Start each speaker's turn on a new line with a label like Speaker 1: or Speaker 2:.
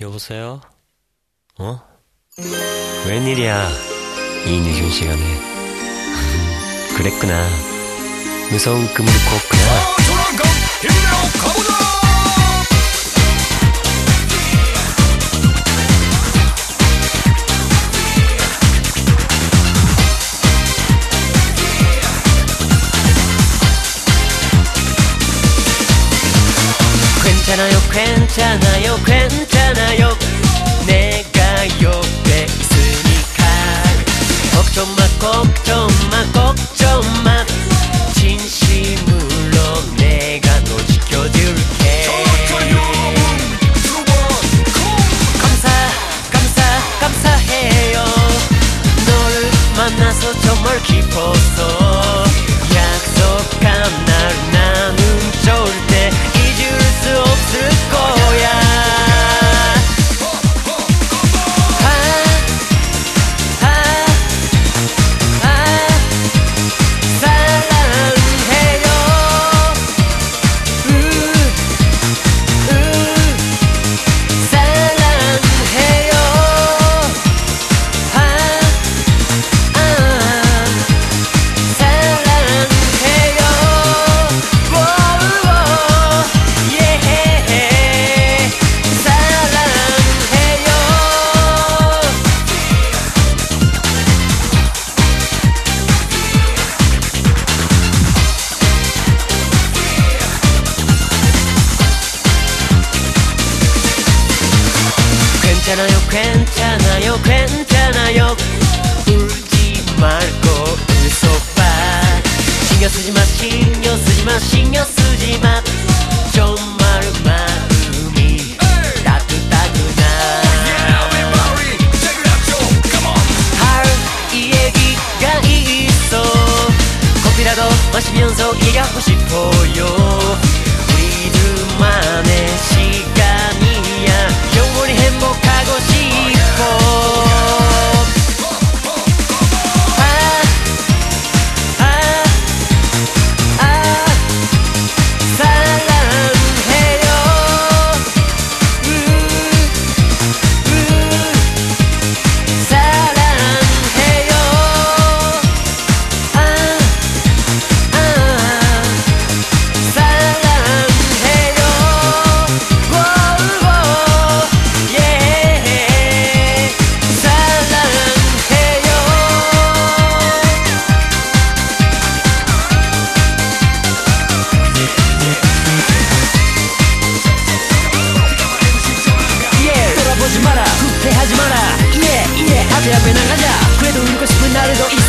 Speaker 1: 여보세요? 어? 웬일이야, 이 늦은 시간에. 그랬구나. 무서운 꿈을 꿨구나.
Speaker 2: 조랑감 힘내어 가보자.
Speaker 1: 괜찮아요, 괜찮아요, 괜찮아요. 내가 옆에 있으니까. 걱정 마, 걱정 마, 걱정 마. 진심으로 내가 너 지켜줄게. 감사해요. 너를 만나서 정말 기뻤어. 약속한 날 나는 절대 잊을 수 없을 거야. 괜찮아요, 괜찮아요. 울지 말고 웃어봐. 신경 쓰지 마, 신경 쓰지 마, 신경 쓰지 마. 정말 마음이 따뜻하구나. 할 얘기가 있어. 커피라도 마시면서 얘기하고 싶어요. 우리들만의 시간이야. 영원히 행복하고 싶어. 하지 마라, 후회하지 마라. 아재 앞에 나가자. 그래도 울고 싶은 나를 더